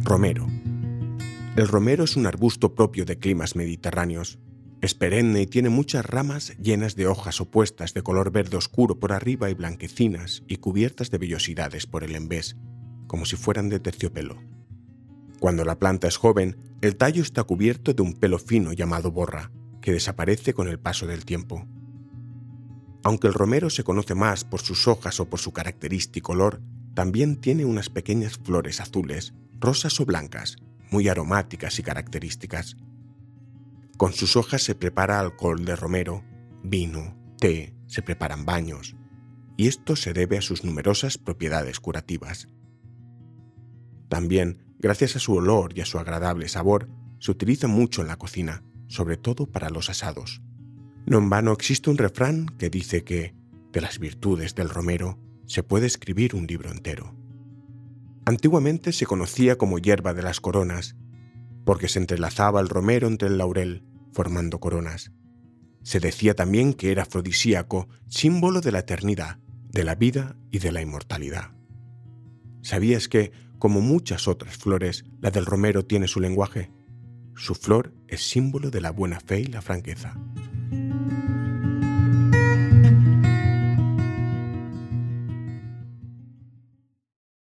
Romero. El romero es un arbusto propio de climas mediterráneos. Es perenne y tiene muchas ramas llenas de hojas opuestas de color verde oscuro por arriba y blanquecinas y cubiertas de vellosidades por el envés, como si fueran de terciopelo. Cuando la planta es joven, el tallo está cubierto de un pelo fino llamado borra, que desaparece con el paso del tiempo. Aunque el romero se conoce más por sus hojas o por su característico olor, también tiene unas pequeñas flores azules, rosas o blancas, muy aromáticas y características. Con sus hojas se prepara alcohol de romero, vino, té, se preparan baños, y esto se debe a sus numerosas propiedades curativas. También, gracias a su olor y a su agradable sabor, se utiliza mucho en la cocina, sobre todo para los asados. No en vano existe un refrán que dice que, de las virtudes del romero, se puede escribir un libro entero. Antiguamente se conocía como hierba de las coronas, porque se entrelazaba el romero entre el laurel, formando coronas. Se decía también que era afrodisíaco, símbolo de la eternidad, de la vida y de la inmortalidad. ¿Sabías que, como muchas otras flores, la del romero tiene su lenguaje? Su flor es símbolo de la buena fe y la franqueza.